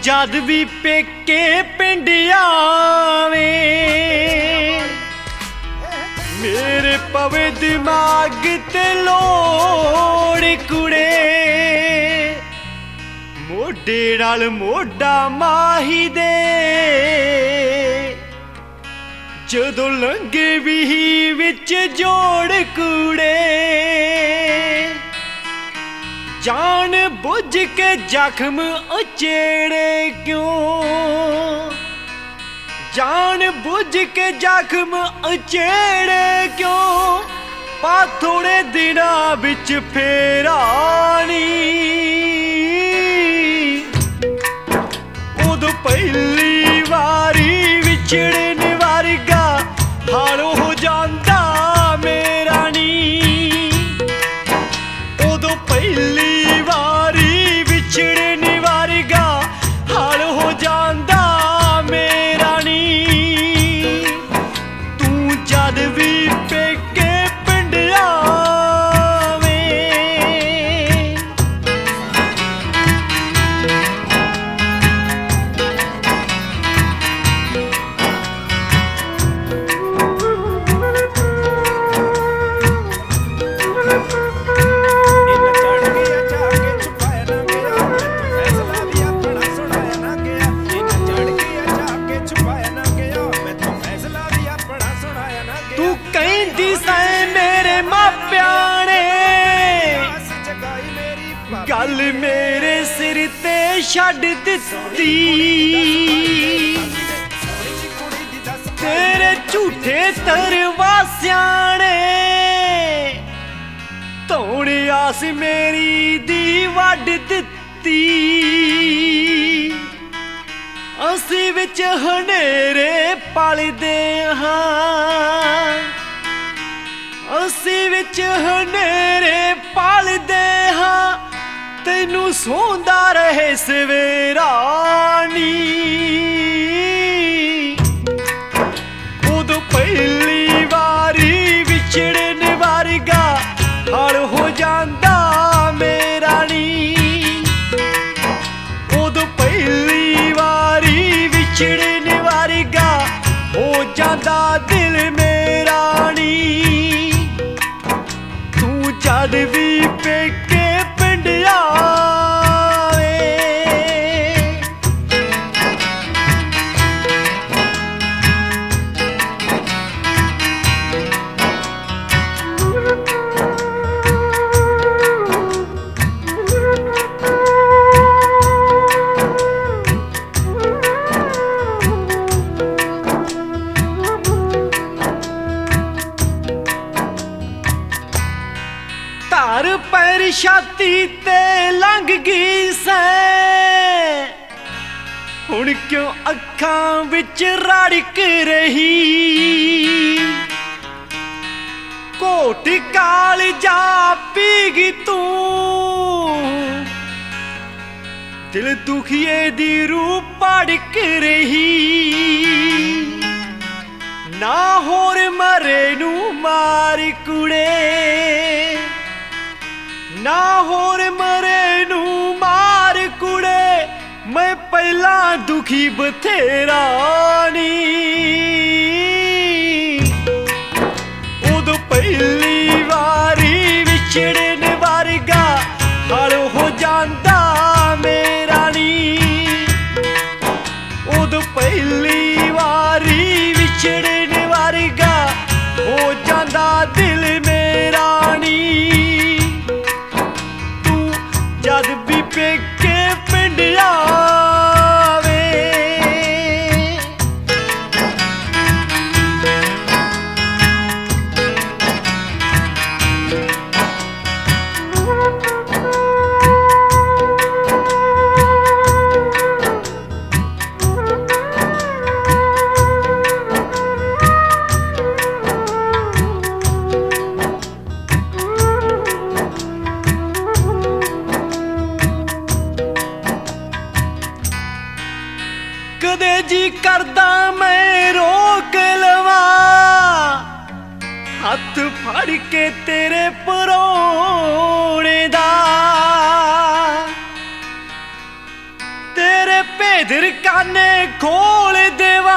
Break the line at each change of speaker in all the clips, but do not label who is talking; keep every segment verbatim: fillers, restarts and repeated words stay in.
जद भी पेके पिंड आवे मेरे पवे दिमाग ते लोड़ कुड़े मोढे नाल मोढा माही दे जदों लंघे भी विच जोड़ कुड़े जान बुझ के जख्म उचेड़े क्यों जान बुझ के जख्म उचेड़े क्यों पा थोड़े दिना बिच फेरानी उदों पहली वारी विछड़न वर्गा हाल हो जांदा मेरा नी उदों पहली गल मेरे सिर ते छड्ड दित्ती तेरे झूठे तरवासियां ने धौने आस मेरी दी वड्ड दित्ती असीं विच हनेरे पलदे हां असीं विच हनेरे पलदे हां तैनू सोंदा रहे सवेरा नी उदों पहली वारी विछड़न वर्गा हाल हो जांदा मेरा नी उदों पहली वारी विछड़न वर्गा हो जांदा दिल मेरा नी तू जद भी पेके तार पैर छाती ते लंघ गई सै हुण क्यों अखां विच रड़क रही घोट कालजा पीगी तू दिल दुखिए दी रूह भड़क रही ना होर मरे नू मार कुड़े ना होर मरे नू मार कुड़े मैं पहला दुखी बथेरा नी उदों पहली वारी विछड़न वर्गा हाल हो जांदा मेरा नी उदों पहली वारी विछड़न वर्गा हो जांदा दिल मेरा नी जद भी पेके पिंड आवे कदे जी करदा मैं रोक लवा हथ फड़ के तेरे परोने दा तेरे भेद खाने खोल देवा,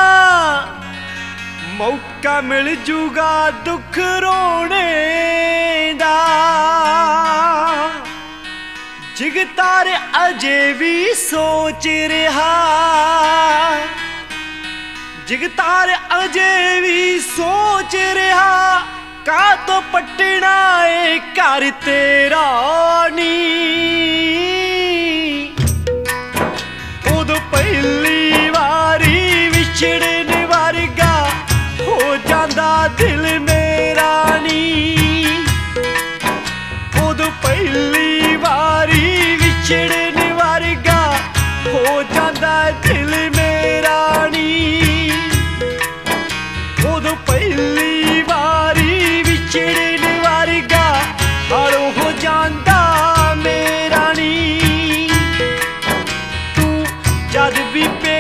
मौका मिल जूगा दुख रोने दा। जिगतार अजे भी सोच रहा, जिगतार अजे भी सोच रहा, का तो पटना है घर तेरा नी। उदो पहली वारी विछड़न वर्गा हो जांदा दिल मेरा नी। उदो पहली वारी विछड़न वर्गा हो जांदा दिल मेरा नी। उदो पहली वारी विछड़न वर्गा हालो हो जांदा मेरा नी। तू जद भी